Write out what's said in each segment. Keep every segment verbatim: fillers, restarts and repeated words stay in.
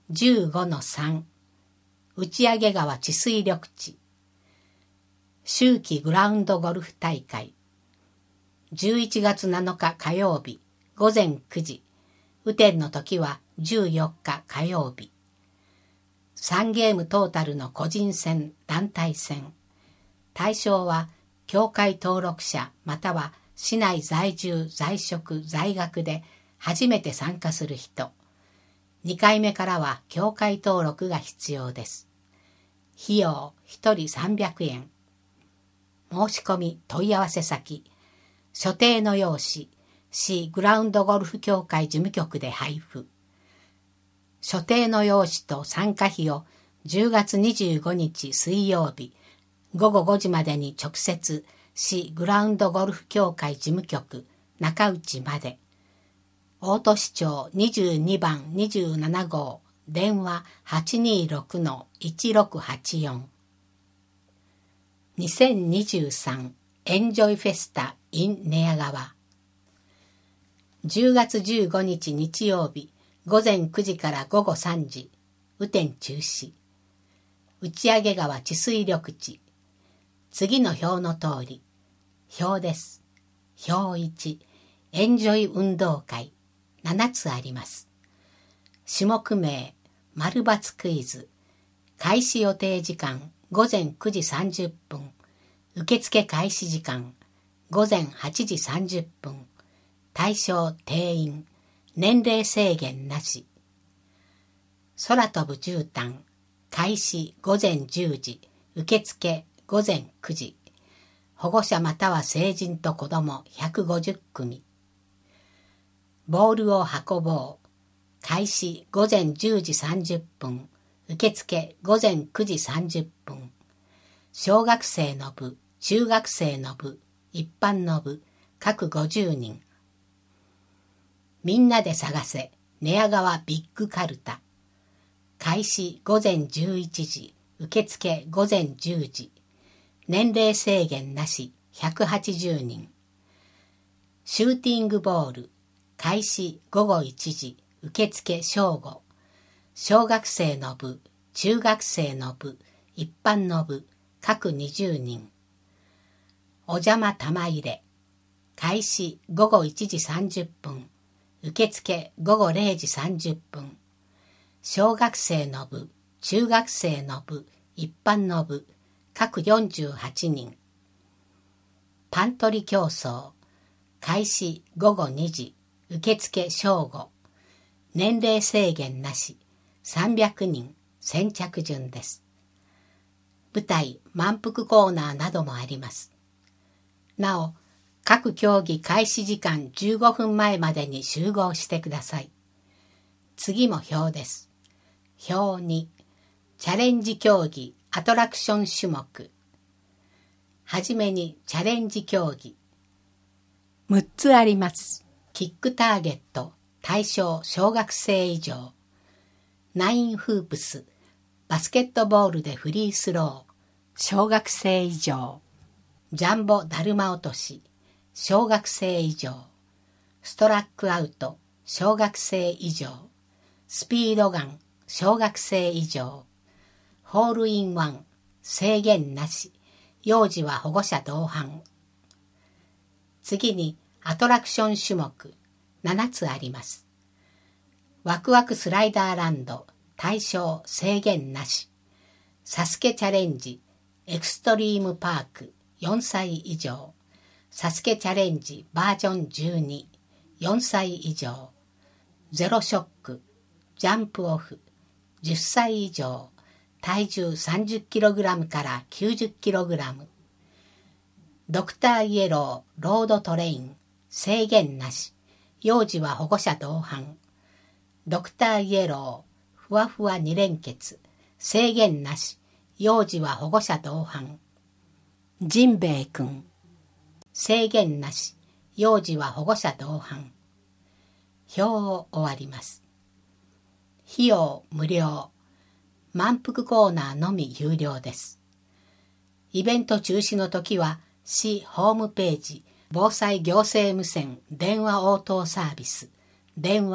じゅうごのさん 打上川治水緑地秋季グラウンドゴルフ大会じゅういちがつなのか火曜日ごぜんくじ雨天の時はじゅうよっか火曜日さんゲームトータルの個人戦団体戦対象は協会登録者または市内在住在職在学で初めて参加する人にかいめからは協会登録が必要です費用ひとりさんびゃくえん申し込み問い合わせ先所定の用紙市グラウンドゴルフ協会事務局で配布所定の用紙と参加費をじゅうがつにじゅうごにち水曜日ごごごじまでに直接市グラウンドゴルフ協会事務局中内まで大戸市町にじゅうにばんにじゅうななごう電話 はちにーろくのいちろくはちよん にせんにじゅうさんエンジョイフェスタ in 寝屋川じゅうがつじゅうごにち日曜日ごぜんくじからごごさんじ雨天中止打上川治水緑地次の表の通り表です表いちエンジョイ運動会ななつあります種目名丸×クイズ開始予定時間ごぜんくじさんじゅっぷん受付開始時間ごぜんはちじさんじゅっぷん対象定員年齢制限なし空飛ぶ絨毯開始ごぜんじゅうじ受付ごぜんくじ保護者または成人と子どもひゃくごじゅっくみボールを運ぼう開始ごぜんじゅうじさんじゅっぷん受付ごぜんくじさんじゅっぷん小学生の部中学生の部一般の部各ごじゅうにんみんなで探せ寝屋川ビッグカルタ開始ごぜんじゅういちじ受付ごぜんじゅうじ年齢制限なしひゃくはちじゅうにんシューティングボール開始ごごいちじ受付正午小学生の部中学生の部一般の部各にじゅうにんお邪魔玉入れ開始ごごいちじさんじゅっぷん受付ごごれいじさんじゅっぷん小学生の部中学生の部一般の部各よんじゅうはちにんパン取り競争開始ごごにじ受付正午年齢制限なしさんびゃくにん先着順です舞台満腹コーナーなどもありますなお各競技開始時間じゅうごふんまえまでに集合してください次も表です表にチャレンジ競技アトラクション種目はじめにチャレンジ競技むっつありますキックターゲット対象小学生以上ナインフープスバスケットボールでフリースロー小学生以上ジャンボだるま落とし小学生以上ストラックアウト小学生以上スピードガン小学生以上ホールインワン制限なし幼児は保護者同伴次にアトラクション種目ななつありますワクワクスライダーランド対象制限なしサスケチャレンジエクストリームパークよんさい以上サスケチャレンジバージョンじゅうに よんさい以上ゼロショックジャンプオフじゅっさい以上体重 さんじゅっキログラム から きゅうじゅっキログラム ドクターイエローロードトレイン制限なし幼児は保護者同伴ドクターイエローふわふわに連結制限なし幼児は保護者同伴ジンベエくん制限なし幼児は保護者同伴表を終わります費用無料満腹コーナーのみ有料ですイベント中止の時は市ホームページ防災行政無線電話応答サービス電話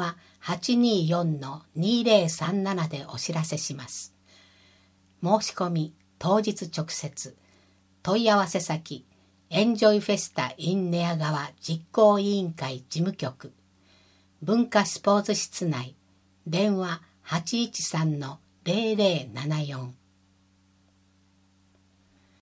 はちにーよんのにーぜろさんなな でお知らせします。申し込み当日直接。問い合わせ先エンジョイフェスタ in 寝屋川実行委員会事務局文化スポーツ室内電話 はちいちさんのぜろぜろななよん